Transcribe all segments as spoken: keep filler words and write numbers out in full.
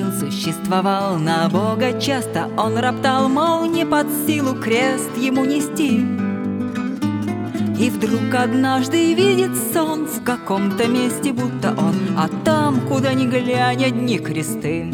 жил, существовал, на Бога часто он роптал, мол, не под силу крест ему нести. И вдруг однажды видит сон в каком-то месте, будто он, а там, куда ни глянь, одни кресты.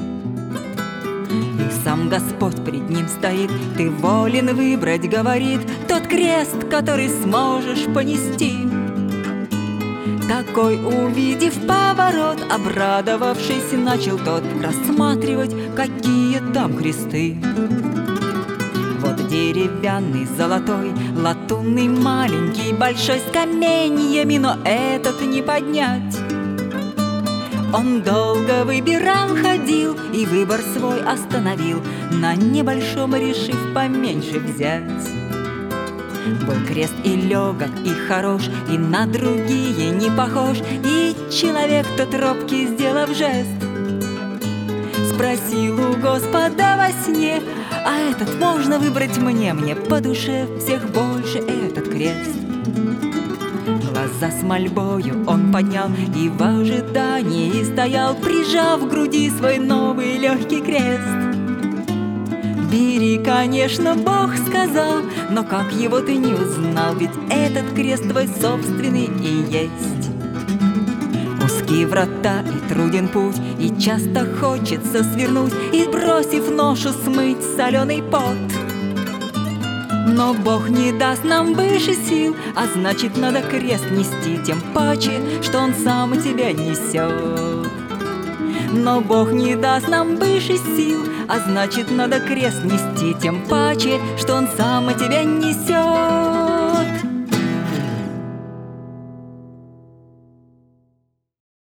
И сам Господь пред ним стоит, ты волен выбрать, говорит, тот крест, который сможешь понести. Такой, увидев поворот, обрадовавшись, начал тот рассматривать, какие там кресты. Вот деревянный, золотой, латунный, маленький, большой, с каменьями, но этот не поднять. Он долго выбирал, ходил и выбор свой остановил, на небольшом решив поменьше взять. Был крест и легок, и хорош, и на другие не похож, и человек тот робкий, сделав жест, спросил у Господа во сне: а этот можно выбрать мне, мне по душе всех больше этот крест. Глаза с мольбою он поднял и в ожидании стоял, прижав к груди свой новый легкий крест. Бери, конечно, Бог сказал, но как его ты не узнал, ведь этот крест твой собственный и есть. Узкие врата и труден путь, и часто хочется свернуть и, бросив ношу, смыть соленый пот. Но Бог не даст нам выше сил, а значит, надо крест нести, тем паче, что Он сам тебя несет. Но Бог не даст нам выше сил, а значит, надо крест нести, тем паче, что Он сам тебя несет.